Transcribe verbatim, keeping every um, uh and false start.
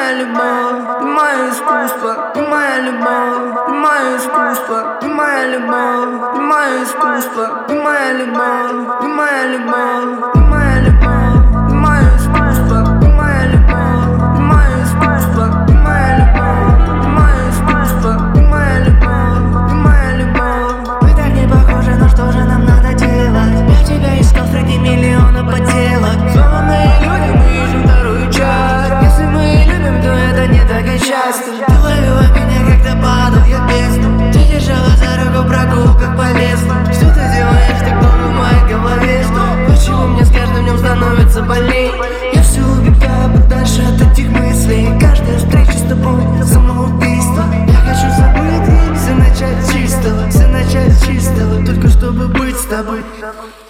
моя любовь, ты мое искусство, ты моя любовь, ты мое искусство, ты моя любовь, ты мое искусство, ты моя любовь, ты моя любовь, ты моя любовь, ты мое искусство, ты моя любовь, ты мое искусство, ты моя любовь, ты мое искусство, ты моя любовь, ты моя любовь. Мы так не похожи, но что же нам надо делать? Я тебя искал среди миллиона подделок. Сломанные люди, мы ищем вторую часть. Если мы любим, то это не так и часто. Ты ловила меня, когда падал я в бездну. Ты держала за руку в прогулках по лесу. Что ты делаешь так долго в моей голове? Почему мне с каждым днем становится больней? Я все убегаю подальше от этих мыслей. Каждая встреча с тобой самоубийство. Я хочу забыть, все начать с чистого, все начать с чистого, только чтобы быть с тобой.